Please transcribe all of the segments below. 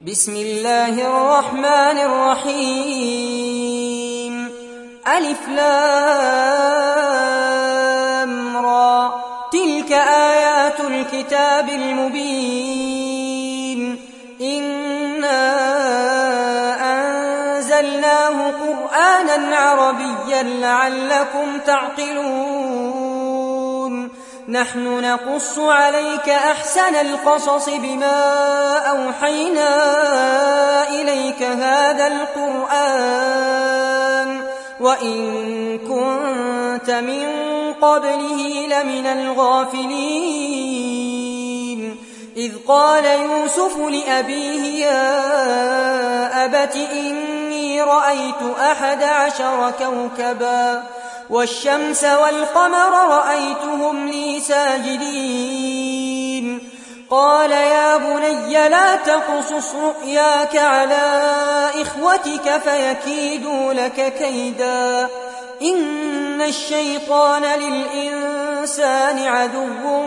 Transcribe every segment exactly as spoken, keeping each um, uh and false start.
بسم الله الرحمن الرحيم. ألف لام را، تلك آيات الكتاب المبين. إنا أنزلناه قرآنا عربيا لعلكم تعقلون. نحن نقص عليك أحسن القصص بما أوحينا إليك هذا القرآن وإن كنت من قبله لمن الغافلين. إذ قال يوسف لأبيه يا أبت إني رأيت أحد عشر كوكبا والشمس والقمر رأيتهم لي ساجدين. قال يا بني لا تقصص رؤياك على إخوتك فيكيدوا لك كيدا. إن الشيطان للإنسان عدو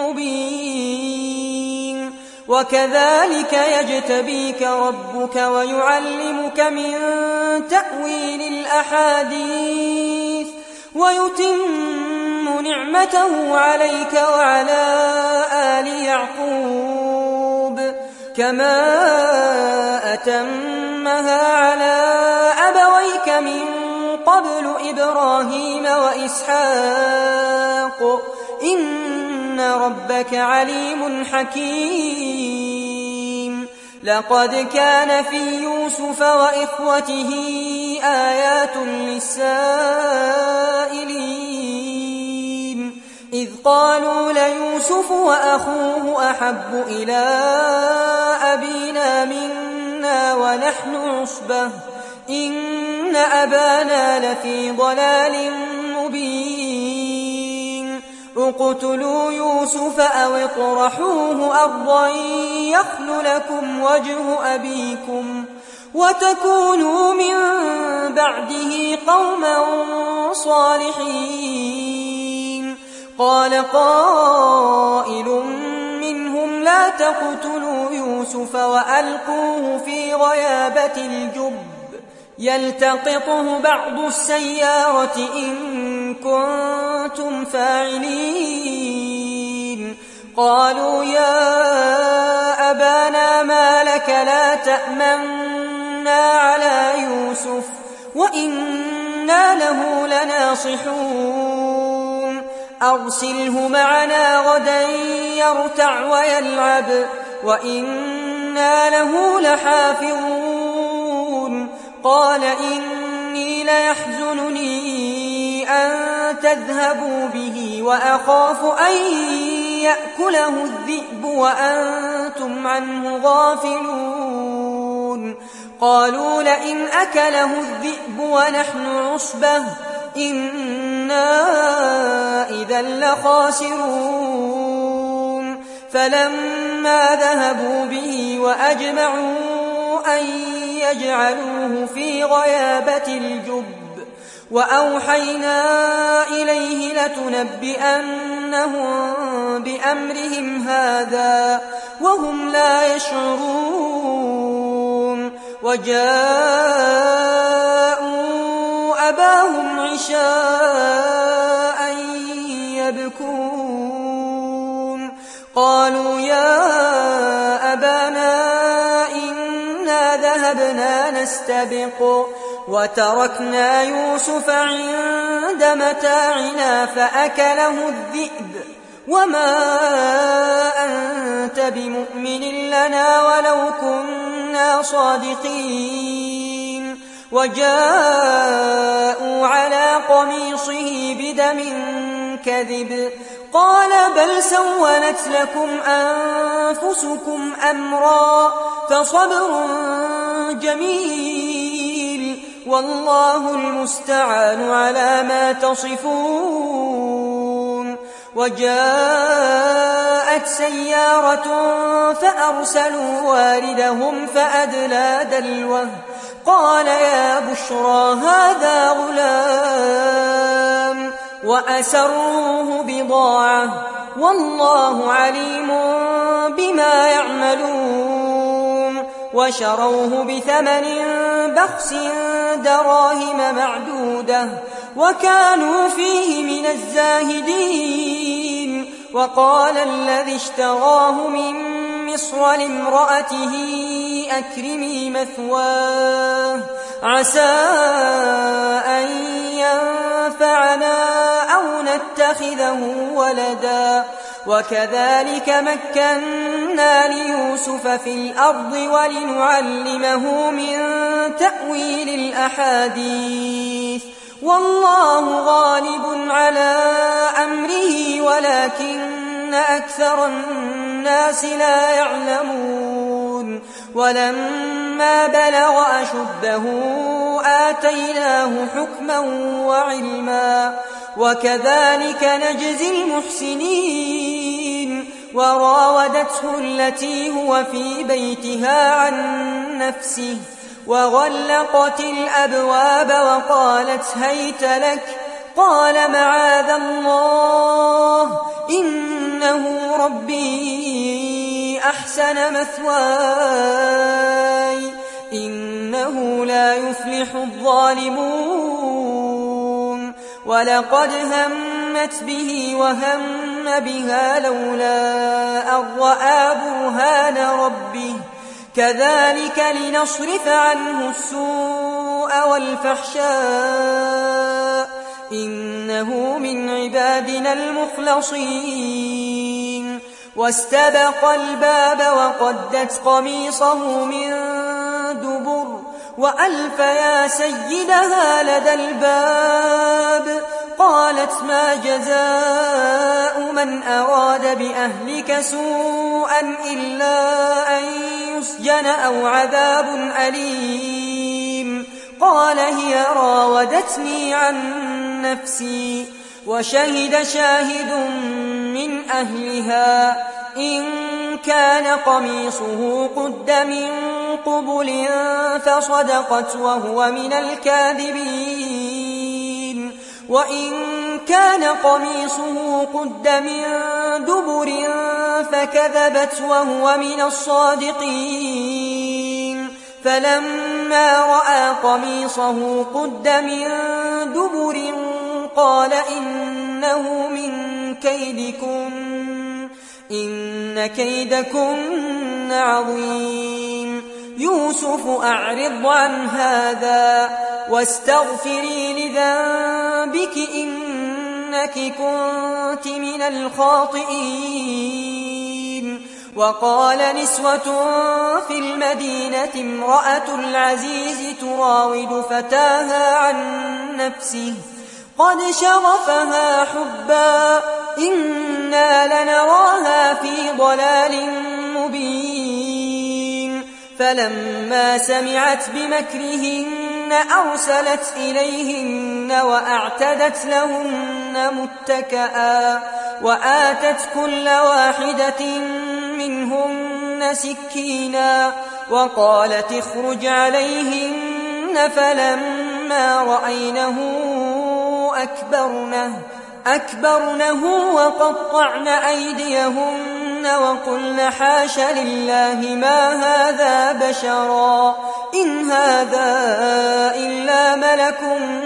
مبين. وكذلك يجتبيك ربك ويعلمك من تأويل الأحاديث ويتم نعمته عليك وعلى آل يعقوب كما أتمها على أبويك من قبل إبراهيم وإسحاق إن ربك عليم حكيم. لقد كان في يوسف وإخوته آيات للسائلين إذ قالوا ليوسف وأخوه أحب إلى أبينا منا ونحن عصبة إن أبانا لفي ضلال مبين. اقتلوا يوسف أو اطرحوه أرضا يخل لكم وجه أبيكم وتكونوا من بعده قوما صالحين. قال قائل منهم لا تقتلوا يوسف وألقوه في غيابة الجب يلتقطه بعض السيارة إن كنتم فاعلين. قالوا يا أبانا ما لك لا تأمنا على يوسف وإنا له لناصحون. أرسله معنا غدا يرتع ويلعب وإنا له لحافظون. قال إني ليحزنني أن تذهبوا به وأخاف أن يأكله الذئب وأنتم عنه غافلون. قالوا لئن أكله الذئب ونحن عصبة إنا إذا لخاسرون. فلما ذهبوا به وأجمعوا أن يجعلوه في غيابة الجب وأوحينا إليه لتنبئنهم بأمرهم هذا وهم لا يشعرون. وجاءوا أباهم عشاء يبكون. قالوا يا أبانا إنا ذهبنا نستبق وتركنا يوسف عند متاعنا فأكله الذئب وما أنت بمؤمن لنا ولو كنا صادقين. وجاءوا على قميصه بدم كذب قال بل سولت لكم أنفسكم أمرا فصبر جميل والله المستعان على ما تصفون. وجاءت سيارة فأرسلوا واردهم فأدلى دلوه قال يا بشرى هذا غلام وأسروه بضاعة والله عليم بما يعملون. وشروه بثمن بخس دراهم معدودة وكانوا فيه من الزاهدين. وقال الذي اشتراه من مصر لامرأته أكرمي مثواه عسى أن ينفعنا أو نتخذه ولدا وكذلك مكنا ليوسف في الأرض ولنعلمه من تأويل الأحاديث والله غالب على أمره ولكن أكثر الناس لا يعلمون. ولما بلغ أشده آتيناه حكما وعلما وكذلك نجزي المحسنين. وراودته التي هو في بيتها عن نفسه وغلقت الأبواب وقالت هيت لك قال معاذ الله إنه ربي أحسن مثواي إنه لا يفلح الظالمون. ولقد همت به وهم بها لولا أن رأى برهان ربه كذلك لنصرف عنه السوء والفحشاء إنه من عبادنا المخلصين. واستبق الباب وقدت قميصه من دبر وألف يا سيدها لدى الباب قالت ما جزاء من أراد بأهلك سوءا إلا أن يسجن أو عذاب أليم. قال هي راودتني عن نفسي وشهد شاهد من أهلها إن كان قميصه قد من قبل فصدقت وهو من الكاذبين وإن كان قميصه قد من دبر فكذبت وهو من الصادقين. فلما رأى قميصه قد من دبر قال إنه من كيدكن إن كيدكن عظيم. يوسف أعرض عن هذا واستغفري لذنبك إنك كنت من الخاطئين. وقال نسوة في المدينة امرأة العزيز تراود فتاها عن نفسه قد شغفها حبا إنا لنراها في ضلال مبين. فلما سمعت بمكرهن أرسلت إليهن وأعتدت لهن متكئا وآتت كل واحدة منهن سكينا وقالت اخرج عليهن. فلما رأينه أكبرنه, أكبرنه وقطعن أيديهن وقلن حاش لله ما هذا بشرا إن هذا إلا ملك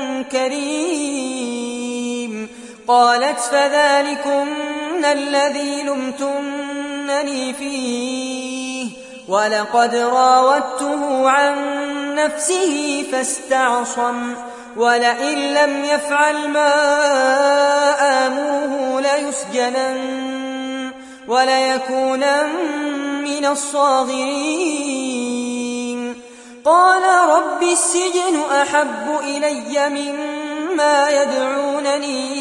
كريم. قالت فذلكن الذي لمتنني فيه ولقد راودته عن نفسه فاستعصم ولئن لم يفعل ما آمره ليسجنن وليكونن من الصاغرين. قال رب السجن أحب إلي مما يدعونني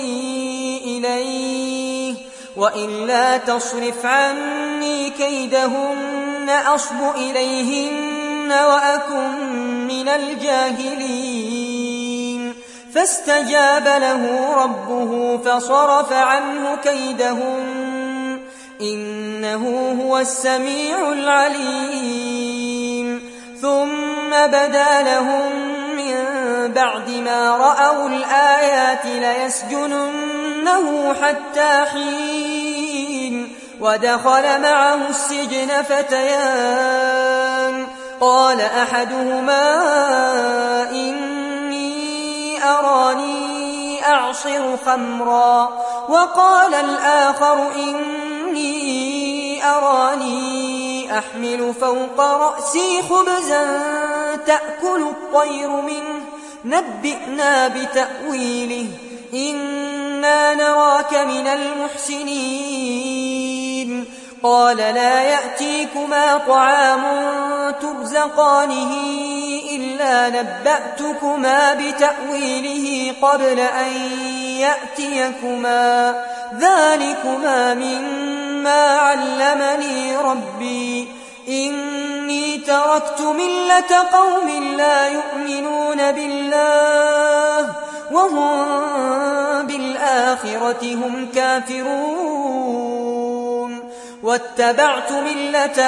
إليه وإلا تصرف عني كيدهن أصب إليهن وأكن من الجاهلين. فاستجاب له ربه فصرف عنه كيدهن إنه هو السميع العليم. ثم بدا لهم من بعد ما رأوا الآيات ليسجننه حتى حين. ودخل معه السجن فتيان قال أحدهما إني أراني أعصر خمرا وقال الآخر إني أراني أحمل فوق رأسي خبزا تأكل الطير منه نبئنا بتأويله إنا نراك من المحسنين قال لا يأتيكما طعام ترزقانه إلا نبأتكما بتأويله قبل أن يأتيكما ذلكما مما علمني ربي إني تركت ملة قوم لا يؤمنون بالله وهم بالآخرة هم كافرون واتبعت ملة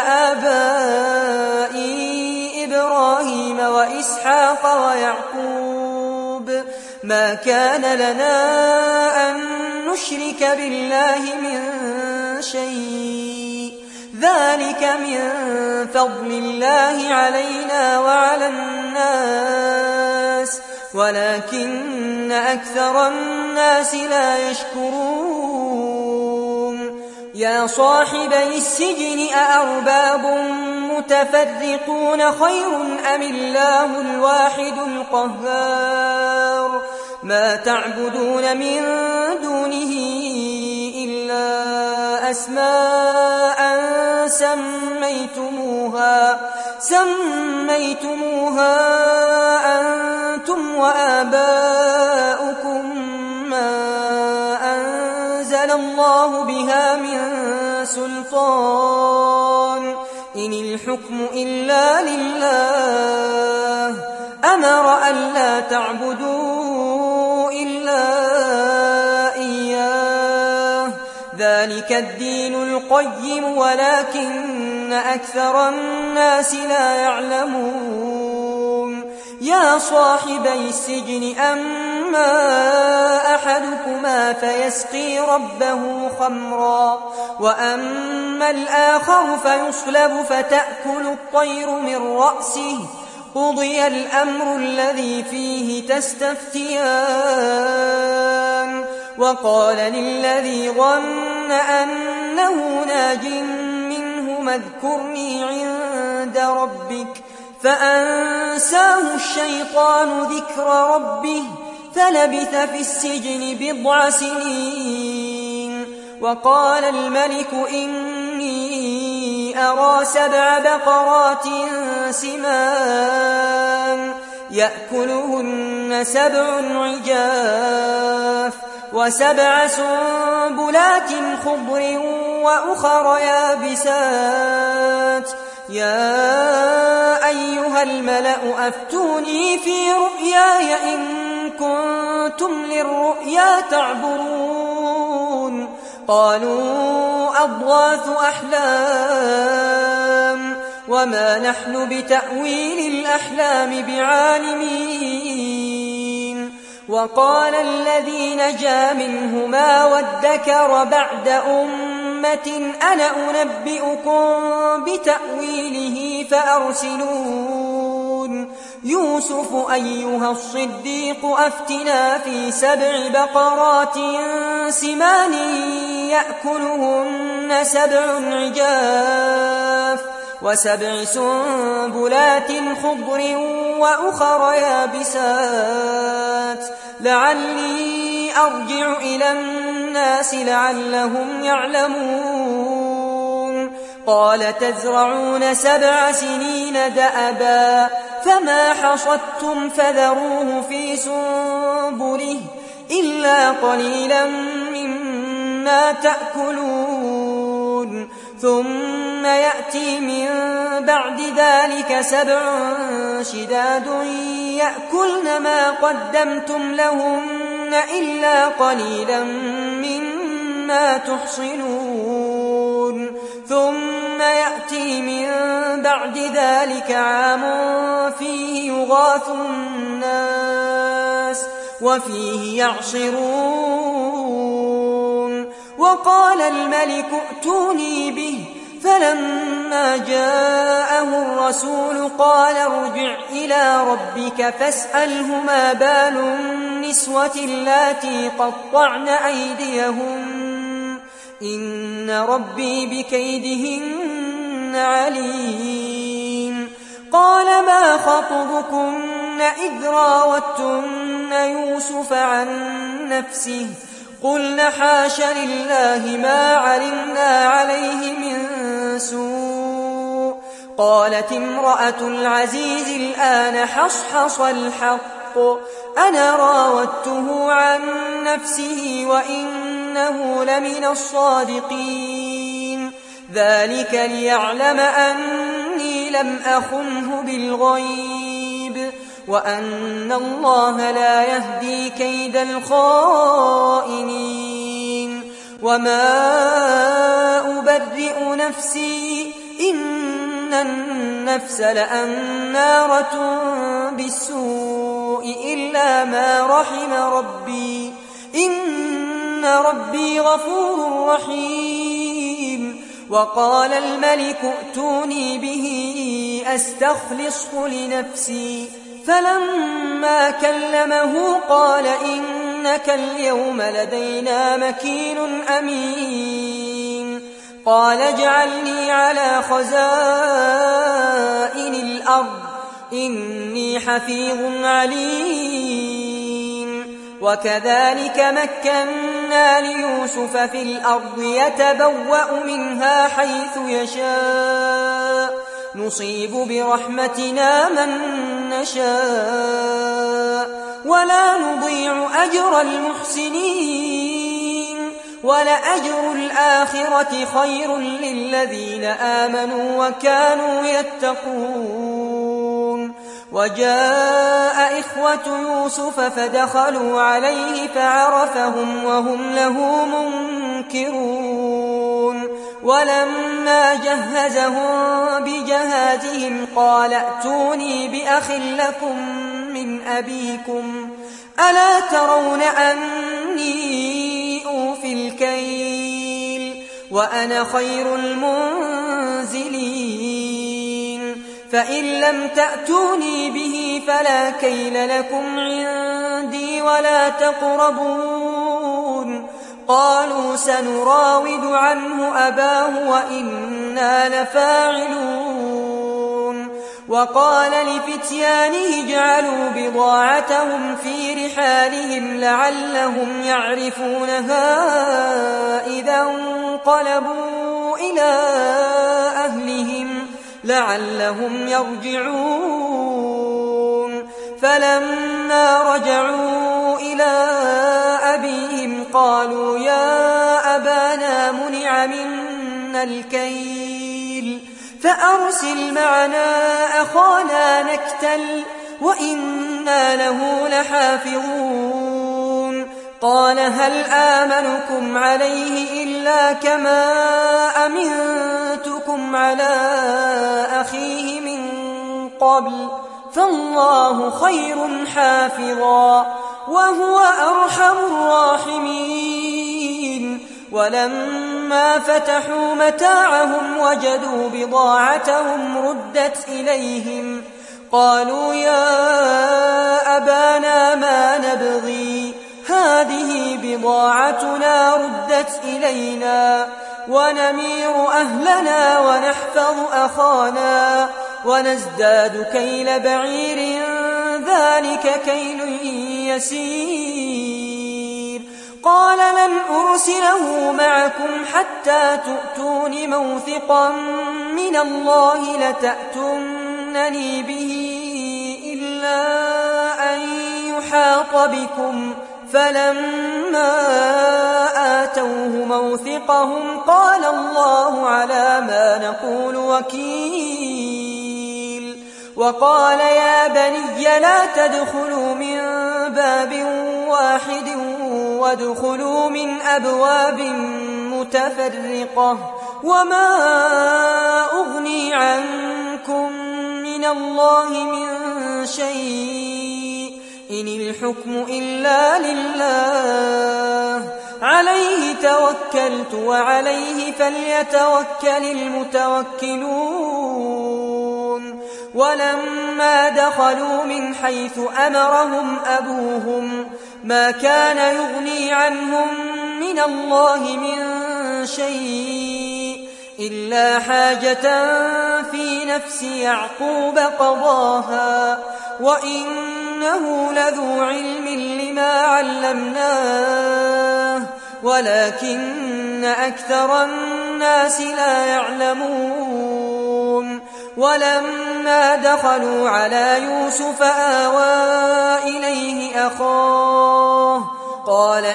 آبائي إبراهيم وإسحاق ويعقوب ما كان لنا أن نشرك بالله من شيء ذلك من فضل الله علينا وعلى الناس ولكن أكثر الناس لا يشكرون يا صاحبي السجن أأرباب متفرقون خير أم الله الواحد القهار ما تعبدون من دونه إلا أسماء سميتموها سميتموها أنتم وآباؤكم ما أنزل الله بها من سلطان إن الحكم إلا لله أمر ألا تعبدوا إلا إياه ذلك الدين القيم ولكن أكثر الناس لا يعلمون يا صاحبي السجن أما أحدكما فيسقي ربه خمرا وأما الآخر فيصلب فتأكل الطير من رأسه قضي الأمر الذي فيه تستفتيان وقال للذي ظن أنه ناج منه اذكرني عند ربك فأنساه الشيطان ذكر ربه فلبث في السجن بضع سنين وقال الملك إني أرى سبع بقرات سمان يأكلهن سبع عجاف وسبع سنبلات خضر وأخر يابسات يا أيها الملأ أفتوني في رؤياي إن كنتم للرؤيا تعبرون قالوا أضغاث أحلام وما نحن بتأويل الأحلام بعالمين وقال الذي نجا منهما وادكر بعد أمة أنا أنبئكم بتأويله فأرسلون يوسف أيها الصديق أفتنا في سبع بقرات سمان يأكلهن سبع عجاف وسبع سنبلات خضر وأخر يابسات لعلي أرجع إلى الناس لعلهم يعلمون قال تزرعون سبع سنين دأبا فما حصدتم فذروه في سنبله إلا قليلا مما تأكلون ثم يأتي من بعد ذلك سبع شداد يأكلن ما قدمتم لهن إلا قليلا مما تحصنون ثم يأتي من بعد ذلك عام فيه يغاث الناس وفيه يعصرون وقال الملك ائتوني به فلما جاءه الرسول قال ارجع إلى ربك فاسأله ما بال النسوة اللاتي قطعن أيديهن إن ربي بكيدهن عليم. قال ما خطبكن إذ راوتن يوسف عن نفسه قلنا حاش لله ما علمنا عليه من سوء. قالت امرأة العزيز الآن حصحص الحق أنا راودته عن نفسه وإنه لمن الصادقين ذلك ليعلم أني لم أخنه بالغيب وأن الله لا يهدي كيد الخائنين. وما أبرئ نفسي إن النفس لأمارة بالسوء إلا ما رحم ربي إن ربي غفور رحيم. وقال الملك ائتوني به أستخلصه لنفسي فلما كلمه قال إنك اليوم لدينا مكين أمين. قال اجعلني على خزائن الأرض إني حفيظ عليم. وكذلك مكنا ليوسف في الأرض يتبوأ منها حيث يشاء نصيب برحمتنا من نشاء ولا نضيع أجر المحسنين ولأجر الآخرة خير للذين آمنوا وكانوا يتقون. وجاء إخوة يوسف فدخلوا عليه فعرفهم وهم له منكرون. ولما جهزهم بجهازهم قال ائتوني بأخ لكم من أبيكم ألا ترون أني أوفي الكيل وأنا خير المنزلين فإن لم تأتوني به فلا كيل لكم عندي ولا تقربون. قالوا سنراود عنه أباه وإنا لفاعلون. وقال لفتيانه اجعلوا بضاعتهم في رحالهم لعلهم يعرفونها إذا انقلبوا إلى أهلهم لعلهم يرجعون. فلما رجعوا إلى أبيهم قالوا يا أبانا منع منا الكيل فأرسل معنا أخانا نكتل وإنا له لحافظون. قال هل آمنكم عليه إلا كما أمنتكم على أخيه من قبل فالله خير حافظا وهو أرحم الراحمين. ولما فتحوا متاعهم وجدوا بضاعتهم ردت إليهم قالوا يا أبانا ما نبغي هذه بضاعتنا ردت إلينا ونمير أهلنا ونحفظ أخانا ونزداد كيل بعير ذلك كيل يسير. قال لن أرسله معكم حتى تؤتون موثقا من الله لتأتونني به إلا أن يحاط بكم. فلما آتوه موثقهم قال الله على ما نقول وكيل. وقال يا بني لا تدخلوا من باب واحد وادخلوا من أبواب متفرقة وما أغني عنكم من الله من شيء إن الحكم إلا لله عليه توكلت وعليه فليتوكل المتوكلون ولما دخلوا من حيث أمرهم أبوهم ما كان يغني عنهم من الله من شيء إلا حاجة في نفس يعقوب قضاها وإنه لذو علم لما علمناه ولكن أكثر الناس لا يعلمون ولما دخلوا على يوسف آوى إليه أخاه قال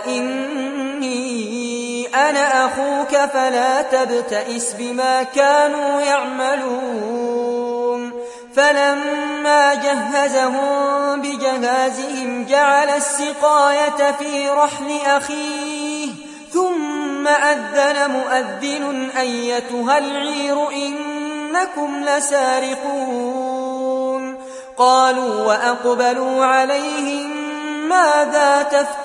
إني أنا أخوك فلا تبتئس بما كانوا يعملون فلما جهزهم بجهازهم جعل السقاية في رحل أخيه ثم أذن مؤذن أيتها العير إنكم لسارقون قالوا وأقبلوا عليهم ماذا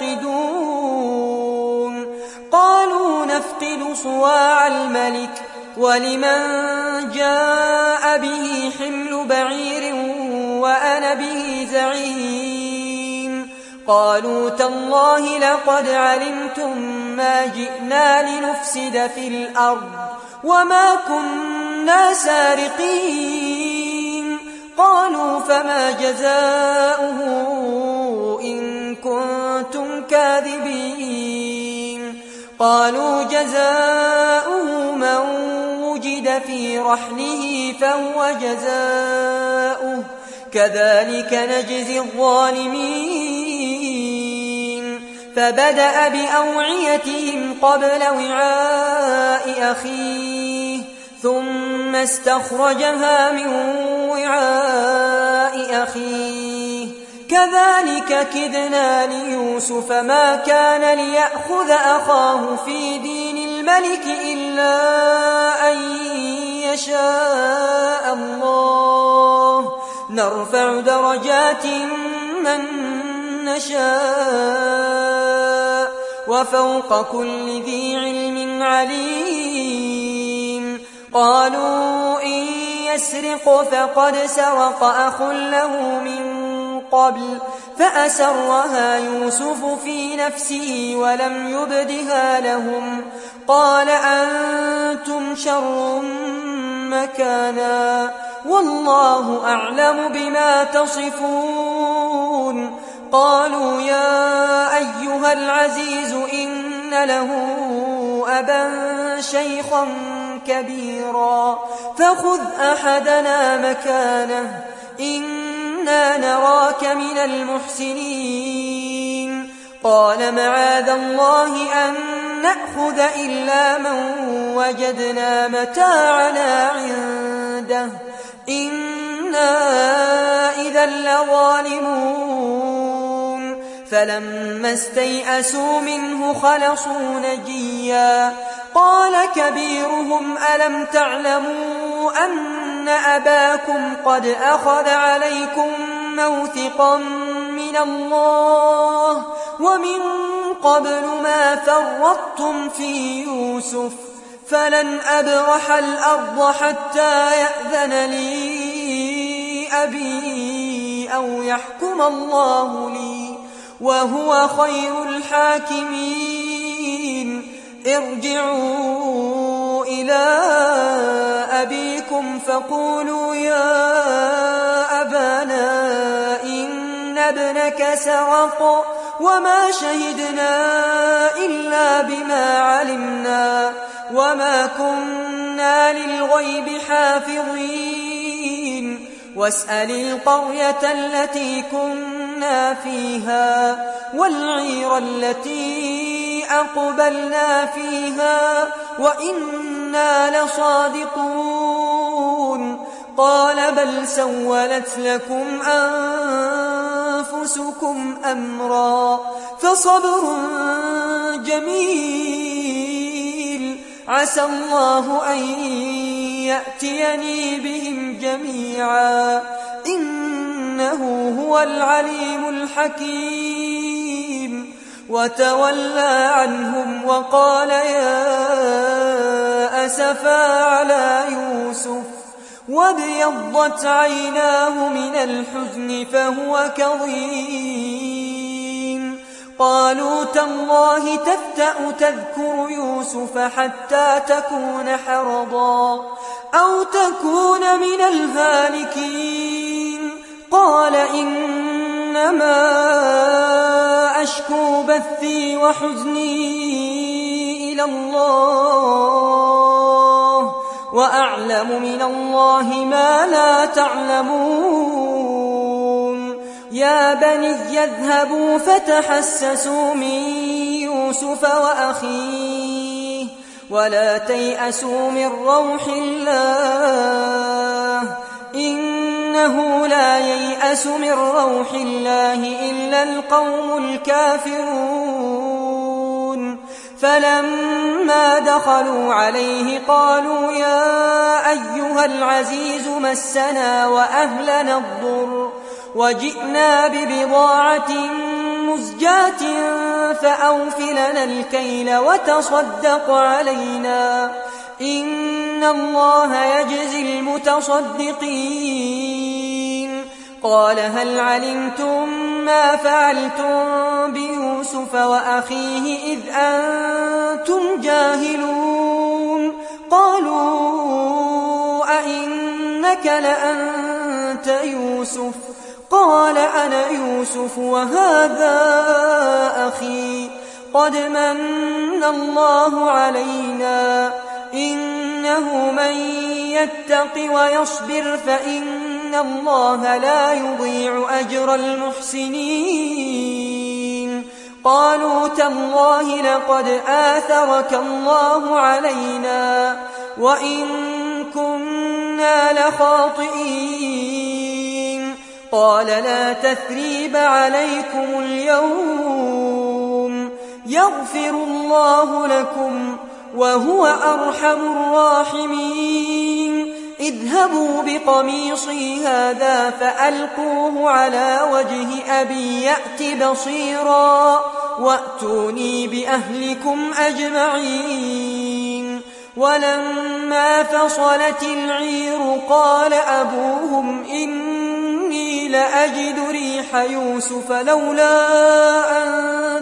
تفقدون قالوا نفقد صواع الملك ولمن جاء به حمل بعير وأنا به زعيم قالوا تالله لقد علمتم ما جئنا لنفسد في الأرض وما كنا سارقين قالوا فما جزاؤه إن كنتم كاذبين قالوا جزاؤه من وجد في رحله فهو جزاؤه كذلك نجزي الظالمين فبدأ بأوعيتهم قبل وعاء أخيه ثم استخرجها من وعاء أخيه كذلك كدنا ليوسف ما كان ليأخذ أخاه في دين الملك إلا أن يشاء الله نرفع درجات من نشاء وفوق كل ذي علم عليم قالوا إن يسرق فقد سرق أخ له من قبل فأسرها يوسف في نفسه ولم يبدها لهم قال أنتم شر مكانا والله أعلم بما تصفون قالوا يا أيها العزيز إن له أبا شيخا كبيرا فخذ أحدنا مكانه إنا نراك من المحسنين قال معاذ الله أن نأخذ إلا من وجدنا متاعنا عنده إنا إذا لظالمون فلما استيئسوا منه خلصوا نجيا قال كبيرهم ألم تعلموا أن أباكم قد أخذ عليكم موثقا من الله ومن قبل ما فرطتم في يوسف فلن أبرح الأرض حتى يأذن لي أبي أو يحكم الله لي وهو خير الحاكمين ارجعوا إلى أبيكم فقولوا يا أبانا إن ابنك سرق وما شهدنا إلا بما علمنا وما كنا للغيب حافظين واسأل القرية التي كنا فيها والعير التي أقبلنا فيها وإنا لصادقون قال بل سولت لكم أنفسكم أمرا فصبر جميل عسى الله أن يأتيني بهم جميعا إنه هو العليم الحكيم وتولى عنهم وقال يا أسفا على يوسف وابيضت عيناه من الحزن فهو كظيم. قالوا تالله تفتأ تذكر يوسف حتى تكون حرضا أو تكون من الهالكين. قال إنما أشكو بثي وحزني إلى الله وأعلم من الله ما لا تعلمون. يا بني اذهبوا فتحسسوا من يوسف وأخيه ولا تيأسوا من روح الله إنه لا ييأس من روح الله إلا القوم الكافرون. فلما دخلوا عليه قالوا يا أيها العزيز مسنا وأهلنا الضر وجئنا ببضاعة مزجاة فأوف لنا الكيل وتصدق علينا إن الله يجزي المتصدقين. قال هل علمتم ما فعلتم بيوسف وأخيه إذ أنتم جاهلون؟ قالوا أئنك لأنت يوسف؟ قال أنا يوسف وهذا أخي قد من الله علينا إنه من يتق ويصبر فإن الله لا يضيع أجر المحسنين. قالوا تالله لقد آثرك الله علينا وإن كنا لخاطئين. قال لا تثريب عليكم اليوم يغفر الله لكم وهو أرحم الراحمين. اذهبوا بقميصي هذا فألقوه على وجه أبي يأت بصيرا وأتوني بأهلكم أجمعين. ولما فصلت العير قال أبوهم إني لأجد ريح يوسف لولا أن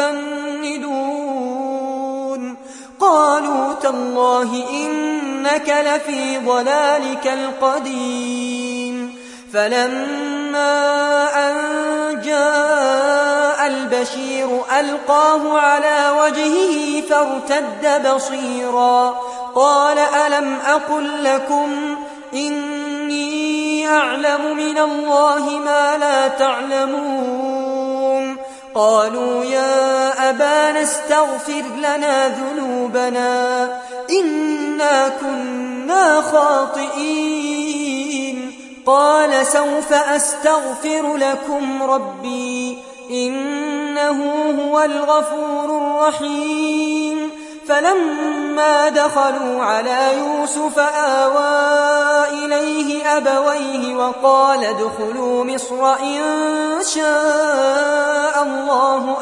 تفندون. قالوا تالله إنك لفي ضلالك القديم. فلما أن جاء البشير ألقاه على وجهه فارتد بصيرا قال ألم أقل لكم إني أعلم من الله ما لا تعلمون؟ قالوا يا أبانا استغفر لنا ذنوبنا إنا كنا خاطئين. قال سوف أستغفر لكم ربي إنه هو الغفور الرحيم. فلما دخلوا على يوسف آوى إليه أبويه وقال ادخلوا مصر إن شاء الله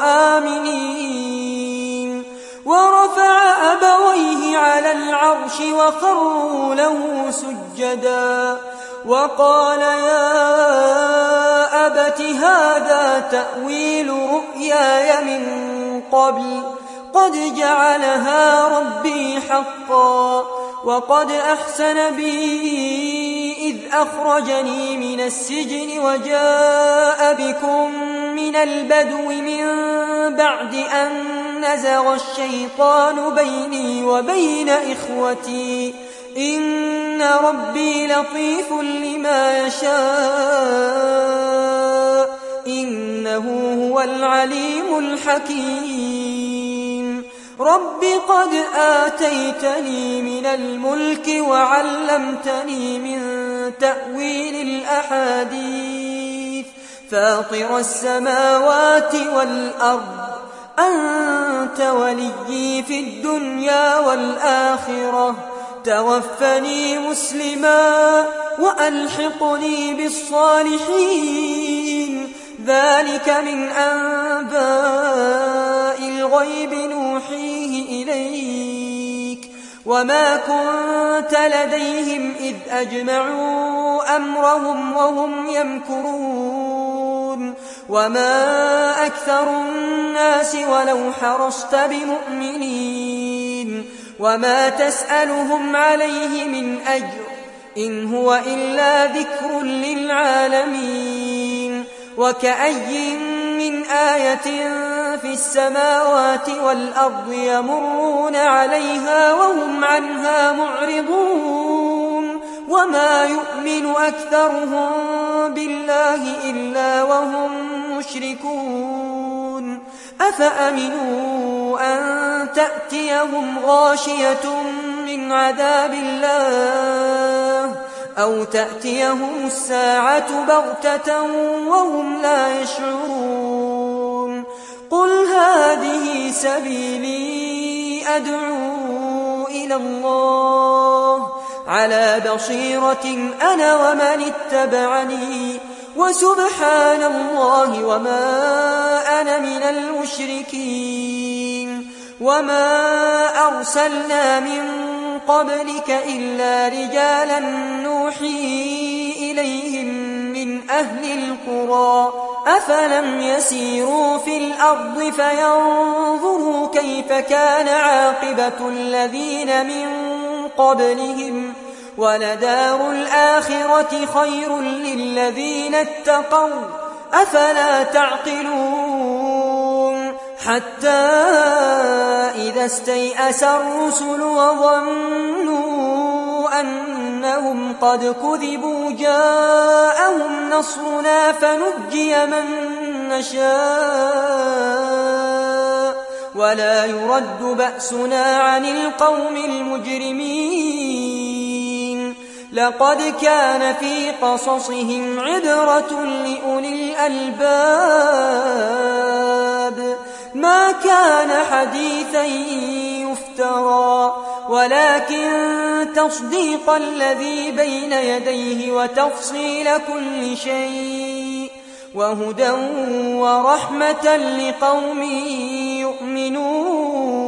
آمنين. ورفع أبويه على العرش وخروا له سجدا وقال يا أبت هذا تأويل رؤياي من قبل قد جعلها ربي حقا وقد أحسن بي إذ أخرجني من السجن وجاء بكم من البدو من بعد أن نزغ الشيطان بيني وبين إخوتي إن ربي لطيف لما يشاء إنه هو العليم الحكيم. رب قد آتيتني من الملك وعلمتني من تأويل الأحاديث فاطر السماوات والأرض أنت وليي في الدنيا والآخرة توفني مسلما وألحقني بالصالحين. ذلك من أنباء الغيب نوحيه إليك وما كنت لديهم إذ أجمعوا أمرهم وهم يمكرون وما أكثر الناس ولو حرصت بمؤمنين وما تسألهم عليه من أجر إن هو إلا ذكر للعالمين وكأي من آية في السماوات والأرض يمرون عليها وهم عنها معرضون وما يؤمن أكثرهم بالله إلا وهم مشركون أفأمنوا أن تأتيهم غاشية من عذاب الله أو تأتيهم الساعة بغتة وهم لا يشعرون قل هذه سبيلي أدعو إلى الله على بصيرة أنا ومن اتبعني وسبحان الله وما أنا من المشركين وما أرسلنا من قبلك إلا رجالا نوحي إليهم من أهل القرى أفلم يسيروا في الأرض فينظروا كيف كان عاقبة الذين من قبلهم ولدار الآخرة خير للذين اتقوا أفلا تعقلون حتى إذا استيأس الرسل وظنوا أنهم قد كذبوا جاءهم نصرنا فنجي من نشاء ولا يرد بأسنا عن القوم المجرمين لقد كان في قصصهم عبرة لأولي الألباب ما كان حديثا يفترى ولكن تصديق الذي بين يديه وتفصيل كل شيء وهدى ورحمة لقوم يؤمنون